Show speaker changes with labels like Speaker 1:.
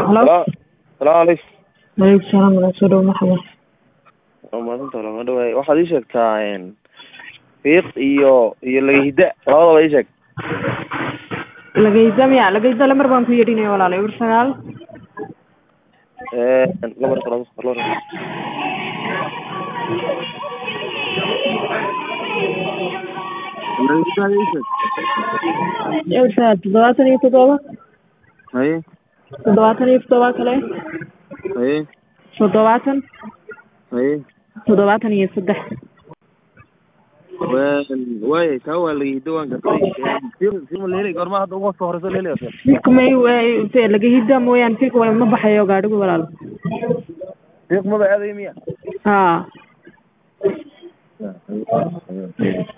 Speaker 1: Hello.
Speaker 2: السلام عليكم.
Speaker 1: عليكم السلام ورحمة الله وبركاته.
Speaker 2: maanta lama dhawaay waxaad ii sheegtaa fiiq iyo lagahida labadaba ii sheeg.
Speaker 1: Lagayda lamar baan ku yeedhinaya walaalay war sagaal
Speaker 2: lamar kale
Speaker 1: Yowta 77
Speaker 2: haye
Speaker 1: 77 kale
Speaker 2: haye
Speaker 1: 70
Speaker 2: haye
Speaker 1: 73
Speaker 2: waay kaa waa lagahida waan gartay fiiq leelay goorma hadda ugu soo horeyso leelay
Speaker 1: fiiqmay way lagahida mooyaan fiiq way ma baxayo gaadhigu walaal
Speaker 2: fiiq ma baa aaday miya
Speaker 1: ha